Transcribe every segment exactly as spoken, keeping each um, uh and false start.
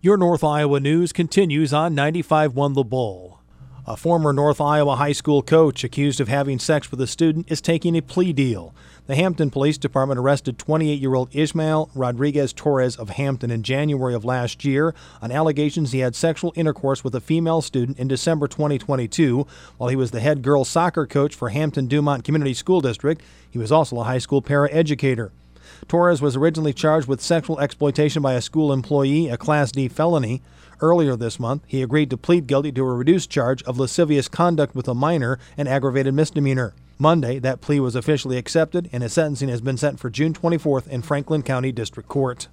Your North Iowa news continues on ninety-five one The Bull. A former North Iowa high school coach accused of having sex with a student is taking a plea deal. The Hampton Police Department arrested twenty-eight-year-old Ishmael Rodriguez Torres of Hampton in January of last year on allegations he had sexual intercourse with a female student in December twenty twenty-two while he was the head girls soccer coach for Hampton-Dumont Community School District. He was also a high school paraeducator. Torres was originally charged with sexual exploitation by a school employee, a Class D felony. Earlier this month, he agreed to plead guilty to a reduced charge of lascivious conduct with a minor, an aggravated misdemeanor. Monday, that plea was officially accepted, and his sentencing has been set for June twenty-fourth in Franklin County District Court.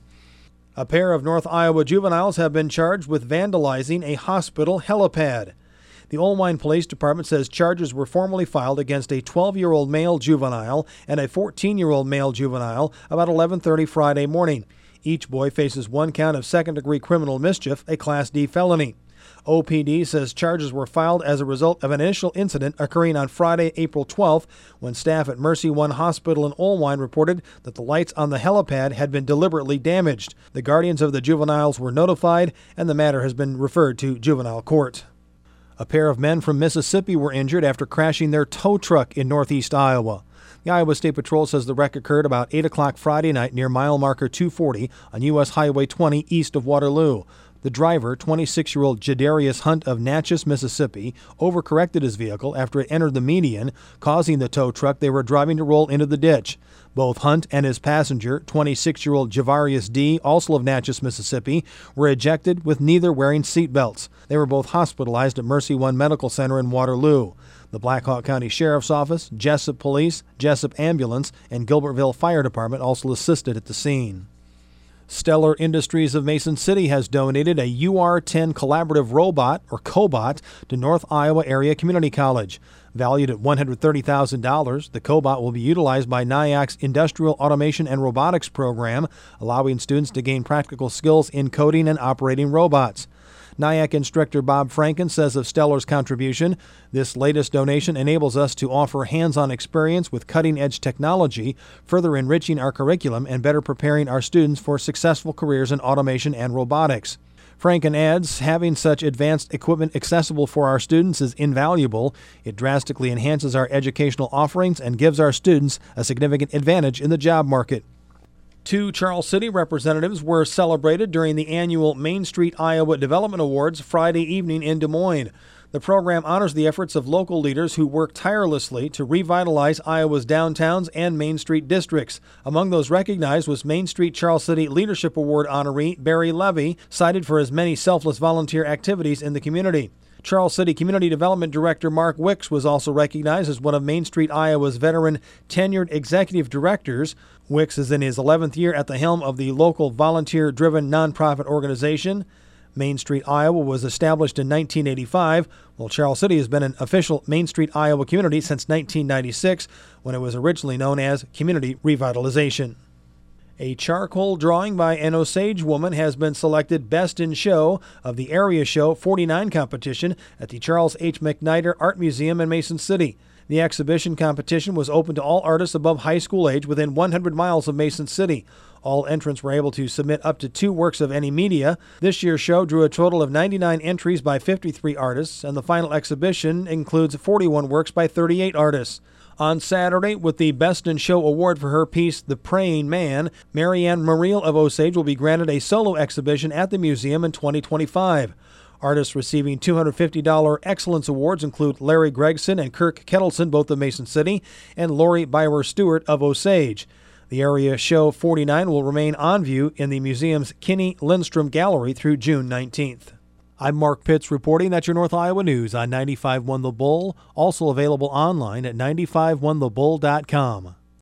A pair of North Iowa juveniles have been charged with vandalizing a hospital helipad. The Olwine Police Department says charges were formally filed against a twelve-year-old male juvenile and a fourteen-year-old male juvenile about eleven thirty Friday morning. Each boy faces one count of second-degree criminal mischief, a Class D felony. O P D says charges were filed as a result of an initial incident occurring on Friday, April twelfth, when staff at Mercy One Hospital in Olwine reported that the lights on the helipad had been deliberately damaged. The guardians of the juveniles were notified, and the matter has been referred to juvenile court. A pair of men from Mississippi were injured after crashing their tow truck in northeast Iowa. The Iowa State Patrol says the wreck occurred about eight o'clock Friday night near mile marker two forty on U S Highway twenty east of Waterloo. The driver, twenty-six-year-old Jadarius Hunt of Natchez, Mississippi, overcorrected his vehicle after it entered the median, causing the tow truck they were driving to roll into the ditch. Both Hunt and his passenger, twenty-six-year-old Javarius D., also of Natchez, Mississippi, were ejected with neither wearing seatbelts. They were both hospitalized at Mercy One Medical Center in Waterloo. The Black Hawk County Sheriff's Office, Jessup Police, Jessup Ambulance, and Gilbertville Fire Department also assisted at the scene. Stellar Industries of Mason City has donated a U R ten collaborative robot, or cobot, to North Iowa Area Community College. Valued at one hundred thirty thousand dollars, the cobot will be utilized by N I A C's Industrial Automation and Robotics program, allowing students to gain practical skills in coding and operating robots. N I A C instructor Bob Franken says of Stellar's contribution, "This latest donation enables us to offer hands-on experience with cutting-edge technology, further enriching our curriculum and better preparing our students for successful careers in automation and robotics." Franken adds, "Having such advanced equipment accessible for our students is invaluable. It drastically enhances our educational offerings and gives our students a significant advantage in the job market." Two Charles City representatives were celebrated during the annual Main Street Iowa Development Awards Friday evening in Des Moines. The program honors the efforts of local leaders who work tirelessly to revitalize Iowa's downtowns and Main Street districts. Among those recognized was Main Street Charles City Leadership Award honoree Barry Levy, cited for his many selfless volunteer activities in the community. Charles City Community Development Director Mark Wicks was also recognized as one of Main Street Iowa's veteran tenured executive directors. Wicks is in his eleventh year at the helm of the local volunteer-driven nonprofit organization. Main Street Iowa was established in nineteen eighty-five, while Charles City has been an official Main Street Iowa community since nineteen ninety-six, when it was originally known as Community Revitalization. A charcoal drawing by an Osage woman has been selected Best in Show of the Area Show forty-nine competition at the Charles H. McNider Art Museum in Mason City. The exhibition competition was open to all artists above high school age within one hundred miles of Mason City. All entrants were able to submit up to two works of any media. This year's show drew a total of ninety-nine entries by fifty-three artists, and the final exhibition includes forty-one works by thirty-eight artists. On Saturday, with the Best in Show award for her piece, The Praying Man, Marianne Muriel of Osage will be granted a solo exhibition at the museum in twenty twenty-five. Artists receiving two hundred fifty dollars Excellence Awards include Larry Gregson and Kirk Kettleson, both of Mason City, and Lori Bywer Stewart of Osage. The Area Show forty-nine will remain on view in the museum's Kinney Lindstrom Gallery through June nineteenth. I'm Mark Pitts reporting that your North Iowa News on ninety-five one The Bull, also available online at ninety-five one the bull dot com.